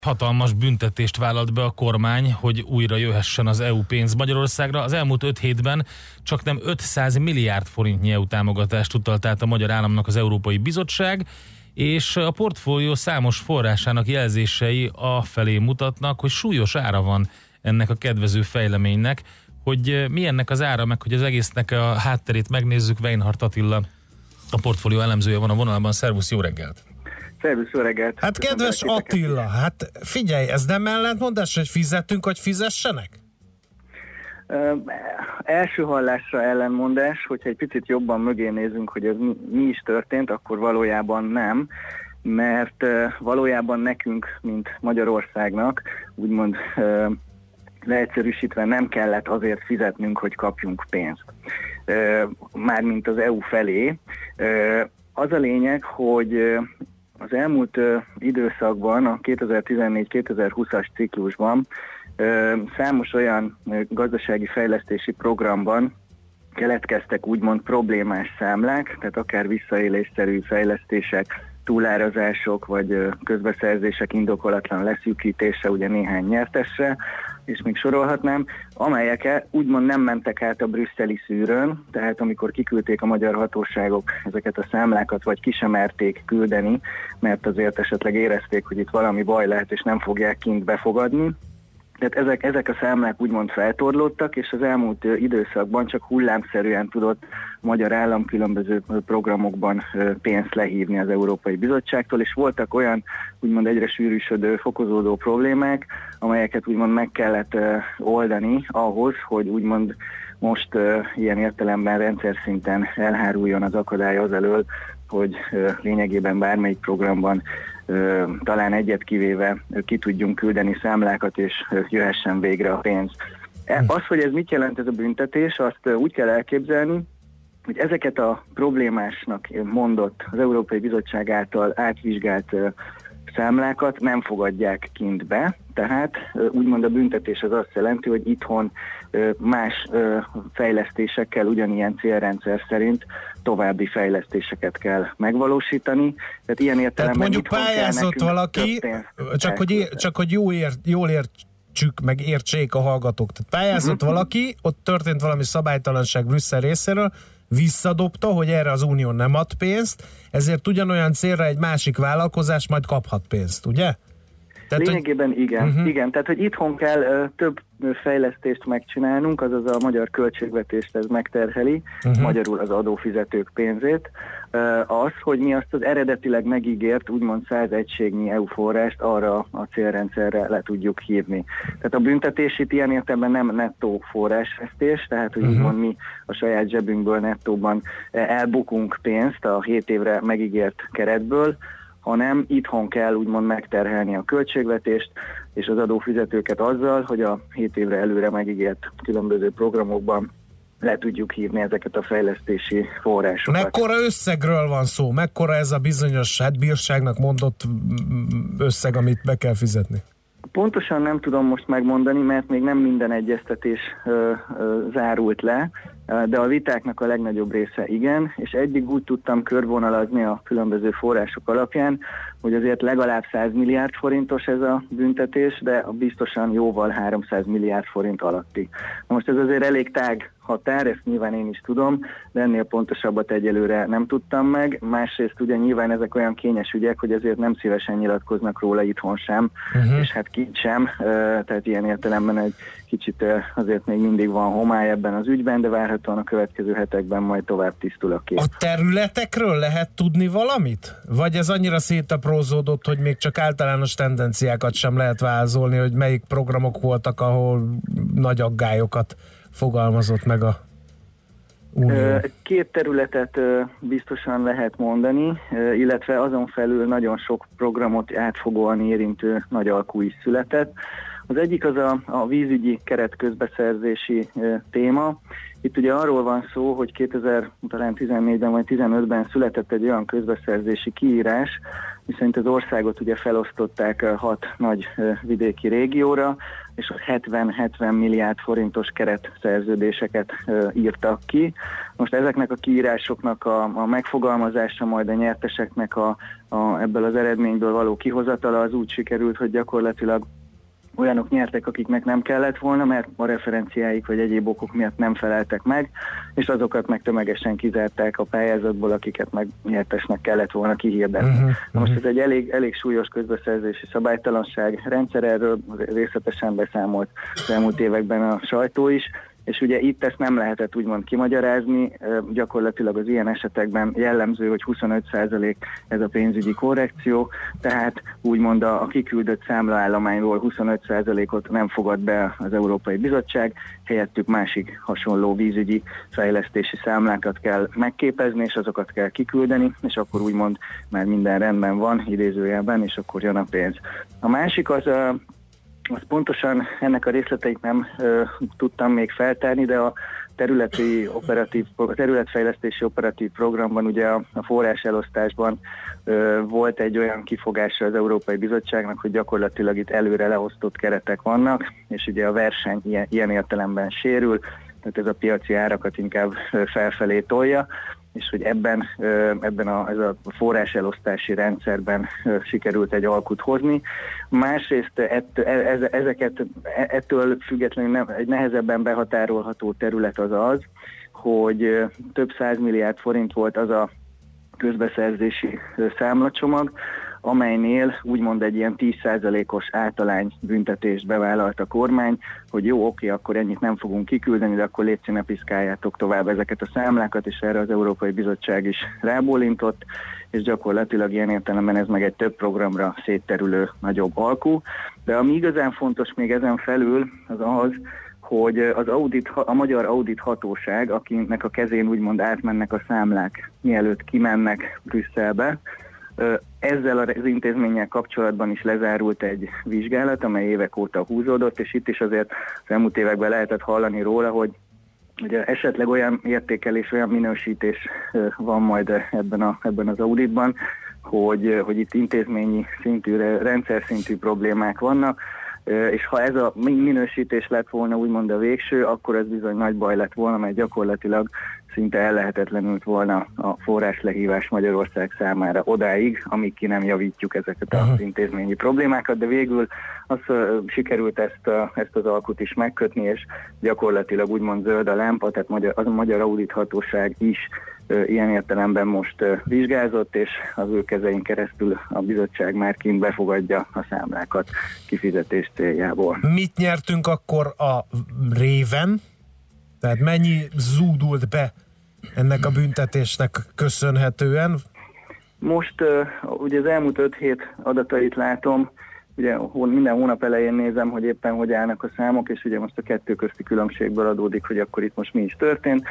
Hatalmas büntetést vállalt be a kormány, hogy újra jöhessen az EU pénz Magyarországra. Az elmúlt 5 hétben csak nem 500 milliárd forintnyi EU támogatást utalt át a magyar államnak az Európai Bizottság, és a portfólió számos forrásának jelzései afelé mutatnak, hogy súlyos ára van ennek a kedvező fejleménynek. Hogy mi ennek az ára, meg hogy az egésznek a hátterét megnézzük, Weinhardt Attila, a portfólió elemzője van a vonalban. Szervusz, jó reggelt! Szervusz, jó reggelt! Hát kedves Attila, hát figyelj, ez nem ellentmondás, hogy fizetünk, hogy fizessenek? Első hallásra ellenmondás, hogyha egy picit jobban mögé nézünk, hogy ez mi is történt, akkor valójában nem, mert valójában nekünk, mint Magyarországnak, úgymond leegyszerűsítve nem kellett azért fizetnünk, hogy kapjunk pénzt. Mármint az EU felé. Az a lényeg, hogy az elmúlt időszakban, a 2014-2020-as ciklusban számos olyan gazdasági fejlesztési programban keletkeztek úgymond problémás számlák, tehát akár visszaélésszerű fejlesztések, túlárazások vagy közbeszerzések indokolatlan leszűkítése ugye néhány nyertesre, és még sorolhatnám, amelyek úgymond nem mentek át a brüsszeli szűrőn, tehát amikor kiküldték a magyar hatóságok ezeket a számlákat, vagy ki sem merték küldeni, mert azért esetleg érezték, hogy itt valami baj lehet, és nem fogják kint befogadni. Tehát ezek a számlák úgymond feltorlódtak, és az elmúlt időszakban csak hullámszerűen tudott a magyar állam különböző programokban pénzt lehívni az Európai Bizottságtól, és voltak olyan úgymond egyre sűrűsödő, fokozódó problémák, amelyeket úgymond meg kellett oldani ahhoz, hogy úgymond most ilyen értelemben rendszer szinten elháruljon az akadály az elől, hogy lényegében bármelyik programban talán egyet kivéve ki tudjunk küldeni számlákat, és jöhessen végre a pénz. Az, hogy ez mit jelent ez a büntetés, azt úgy kell elképzelni, hogy ezeket a problémásnak mondott az Európai Bizottság által átvizsgált számlákat nem fogadják kint be, tehát úgymond a büntetés az azt jelenti, hogy itthon más fejlesztésekkel, ugyanilyen célrendszer szerint további fejlesztéseket kell megvalósítani. Tehát ilyen értelemben mondjuk pályázott valaki, csak hogy jól értsük, meg értsék a hallgatók. Tehát pályázott valaki, ott történt valami szabálytalanság Brüsszel részéről, visszadobta, hogy erre az Unió nem ad pénzt, ezért ugyanolyan célra egy másik vállalkozás majd kaphat pénzt, ugye? Tehát, lényegében igen. Igen, tehát hogy itthon kell több fejlesztést megcsinálnunk, azaz a magyar költségvetést ez megterheli, magyarul az adófizetők pénzét, az, hogy mi azt az eredetileg megígért úgymond 100 egységnyi EU forrást arra a célrendszerre le tudjuk hívni. Tehát a büntetés itt ilyen értelemben nem nettó forrásvesztés, tehát hogy úgymond mi a saját zsebünkből nettóban elbukunk pénzt a 7 évre megígért keretből, hanem itthon kell úgymond megterhelni a költségvetést és az adófizetőket azzal, hogy a 7 évre előre megígért különböző programokban le tudjuk hívni ezeket a fejlesztési forrásokat. Mekkora összegről van szó? Mekkora ez a bizonyos bírságnak mondott összeg, amit be kell fizetni? Pontosan nem tudom most megmondani, mert még nem minden egyeztetés zárult le, de a vitáknak a legnagyobb része igen, és eddig úgy tudtam körvonalazni a különböző források alapján, hogy azért legalább 100 milliárd forintos ez a büntetés, de biztosan jóval 300 milliárd forint alatti. Most ez azért elég tág határ, ezt nyilván én is tudom, de ennél pontosabbat egyelőre nem tudtam meg. Másrészt ugye nyilván ezek olyan kényes ügyek, hogy azért nem szívesen nyilatkoznak róla itthon sem, és hát kint sem, tehát ilyen értelemben egy kicsit azért még mindig van homály ebben az ügyben, de várhatóan a következő hetekben majd tovább tisztul a kép. A területekről lehet tudni valamit? Vagy ez annyira szétaprózódott, hogy még csak általános tendenciákat sem lehet vázolni, hogy melyik programok voltak, ahol nagy aggályokat fogalmazott meg a Unió? 2 területet biztosan lehet mondani, illetve azon felül nagyon sok programot átfogóan érintő nagy alkú is született. Az egyik az a vízügyi keretközbeszerzési téma. Itt ugye arról van szó, hogy 2014-ben vagy 2015-ben született egy olyan közbeszerzési kiírás, miszerint az országot ugye felosztották 6 nagy vidéki régióra, és ott 70 milliárd forintos keretszerződéseket írtak ki. Most ezeknek a kiírásoknak a megfogalmazása, majd a nyerteseknek ebből az eredményből való kihozatala az úgy sikerült, hogy gyakorlatilag olyanok nyertek, akiknek nem kellett volna, mert a referenciáik vagy egyéb okok miatt nem feleltek meg, és azokat meg tömegesen kizárták a pályázatból, akiket meg nyertesnek kellett volna kihirdetni. Most ez egy elég súlyos közbeszerzési szabálytalanság rendszer, erről részletesen beszámolt az elmúlt években a sajtó is, és ugye itt ezt nem lehetett úgymond kimagyarázni, gyakorlatilag az ilyen esetekben jellemző, hogy 25% ez a pénzügyi korrekció, tehát úgymond a kiküldött számlaállományról 25%-ot nem fogad be az Európai Bizottság, helyettük másik hasonló vízügyi fejlesztési számlákat kell megképezni, és azokat kell kiküldeni, és akkor úgymond már minden rendben van, idézőjelben, és akkor jön a pénz. A másik az pontosan ennek a részleteit nem tudtam még feltárni, de a területfejlesztési operatív programban, ugye a forráselosztásban volt egy olyan kifogása az Európai Bizottságnak, hogy gyakorlatilag itt előre leosztott keretek vannak, és ugye a verseny ilyen értelemben sérül, tehát ez a piaci árakat inkább felfelé tolja, és hogy ebben ez a forráselosztási rendszerben sikerült egy alkut hozni. Másrészt ettől függetlenül egy nehezebben behatárolható terület az, hogy több 100 milliárd forint volt az a közbeszerzési számlacsomag, amelynél úgymond egy ilyen 10%-os általány büntetést bevállalt a kormány, hogy jó, oké, akkor ennyit nem fogunk kiküldeni, de akkor légy ne piszkáljátok tovább ezeket a számlákat, és erre az Európai Bizottság is rábólintott, és gyakorlatilag ilyen értelemben ez meg egy több programra szétterülő nagyobb alkú. De ami igazán fontos még ezen felül, az, hogy a Magyar Audit Hatóság, akinek a kezén úgymond átmennek a számlák, mielőtt kimennek Brüsszelbe, ezzel az intézménnyel kapcsolatban is lezárult egy vizsgálat, amely évek óta húzódott, és itt is azért az elmúlt években lehetett hallani róla, hogy ugye esetleg olyan értékelés, olyan minősítés van majd ebben az auditban, hogy itt intézményi szintű, rendszer szintű problémák vannak, és ha ez a minősítés lett volna úgymond a végső, akkor ez bizony nagy baj lett volna, mert gyakorlatilag szinte ellehetetlenült volna a forráslehívás Magyarország számára odáig, amíg ki nem javítjuk ezeket az intézményi problémákat, de végül sikerült ezt az alkut is megkötni, és gyakorlatilag úgymond zöld a lámpa, tehát a Magyar Audit Hatóság is ilyen értelemben most vizsgázott, és az ő kezein keresztül a bizottság már kint befogadja a számlákat kifizetés céljából. Mit nyertünk akkor a réven? Tehát mennyi zúdult be ennek a büntetésnek köszönhetően? Most ugye az elmúlt 5 hét adatait látom, ugye minden hónap elején nézem, hogy éppen hogy állnak a számok, és ugye most a kettő közti különbségből adódik, hogy akkor itt most mi is történt.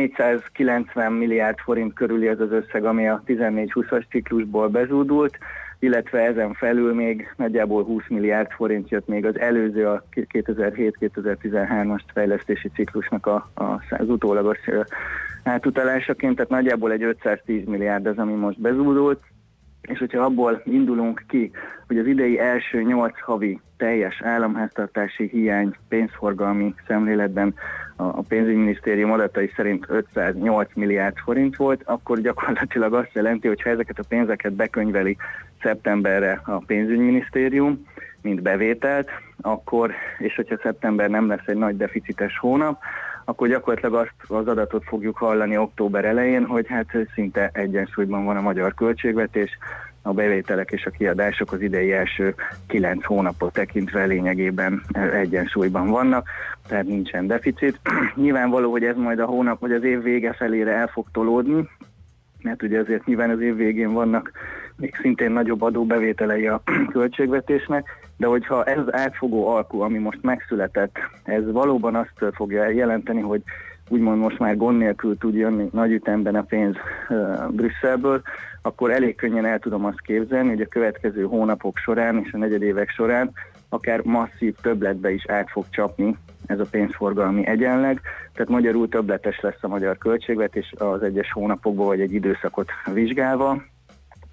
490 milliárd forint körüli ez az összeg, ami a 14-20-as ciklusból bezúdult, illetve ezen felül még nagyjából 20 milliárd forint jött még az előző, a 2007-2013-as fejlesztési ciklusnak az utólagos átutalásaként, tehát nagyjából egy 510 milliárd az, ami most bezúdult, és hogyha abból indulunk ki, hogy az idei első 8 havi teljes államháztartási hiány pénzforgalmi szemléletben a pénzügyminisztérium adatai szerint 508 milliárd forint volt, akkor gyakorlatilag azt jelenti, hogy ha ezeket a pénzeket bekönyveli szeptemberre a pénzügyminisztérium, mint bevételt, akkor, és hogyha szeptember nem lesz egy nagy deficites hónap, akkor gyakorlatilag azt az adatot fogjuk hallani október elején, hogy hát szinte egyensúlyban van a magyar költségvetés, a bevételek és a kiadások az idei első 9 hónapot tekintve lényegében egyensúlyban vannak, tehát nincsen deficit. Nyilvánvaló, hogy ez majd a hónap vagy az év vége felére el fog tolódni, mert ugye azért nyilván az év végén vannak még szintén nagyobb adóbevételei a költségvetésnek, de hogyha ez az átfogó alkú, ami most megszületett, ez valóban azt fogja jelenteni, hogy úgymond most már gond nélkül tud jönni nagy ütemben a pénz Brüsszelből, akkor elég könnyen el tudom azt képzelni, hogy a következő hónapok során és a negyedévek során akár masszív többletbe is át fog csapni ez a pénzforgalmi egyenleg, tehát magyarul többletes lesz a magyar költségvetés az egyes hónapokban vagy egy időszakot vizsgálva,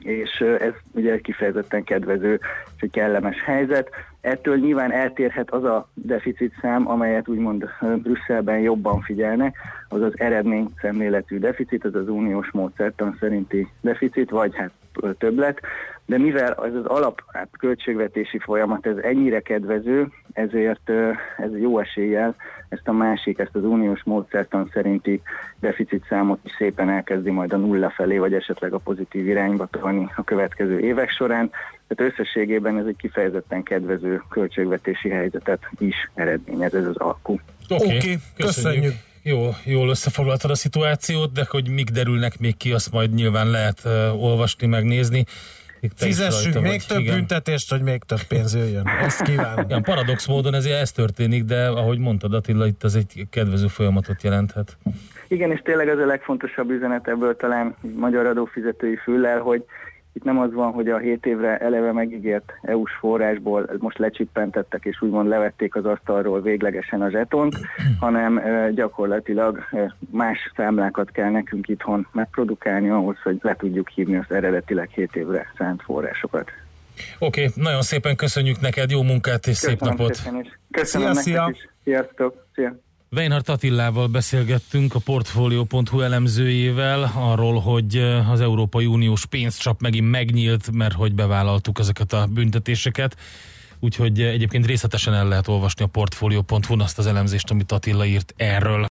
és ez ugye egy kifejezetten kedvező és egy kellemes helyzet. Ettől nyilván eltérhet az a deficitszám, amelyet úgymond Brüsszelben jobban figyelnek, az az eredményszemléletű deficit, az az uniós módszertan szerinti deficit, vagy hát többlet, de mivel az alap költségvetési folyamat ez ennyire kedvező, ezért ez jó eséllyel ezt az uniós módszertan szerinti deficitszámot is szépen elkezdi majd a nulla felé, vagy esetleg a pozitív irányba tolni a következő évek során. Tehát összességében ez egy kifejezetten kedvező költségvetési helyzetet is eredményez ez az alkú. Oké, köszönjük. Jól összefoglaltad a szituációt, de hogy mik derülnek még ki, azt majd nyilván lehet olvasni, megnézni. Fizessünk még több büntetést, hogy még több pénz jöjjön. Ezt kívánom. Igen, paradox módon ez történik, de ahogy mondtad Attila, itt ez egy kedvező folyamatot jelenthet. Igen, és tényleg ez a legfontosabb üzenet ebből talán magyar adófizetői füllel, hogy itt nem az van, hogy a 7 évre eleve megígért EU-s forrásból most lecsippentettek, és úgymond levették az asztalról véglegesen a zsetont, hanem gyakorlatilag más számlákat kell nekünk itthon megprodukálni ahhoz, hogy le tudjuk hívni az eredetileg 7 évre szánt forrásokat. Oké, nagyon szépen köszönjük neked, jó munkát és szép napot! Köszönöm neked is! Sziasztok! Szia! Weinhardt Attilával beszélgettünk, a Portfolio.hu elemzőjével arról, hogy az Európai Uniós pénzcsap megint megnyílt, mert hogy bevállaltuk ezeket a büntetéseket. Úgyhogy egyébként részletesen el lehet olvasni a Portfolio.hu-n azt az elemzést, amit Attila írt erről.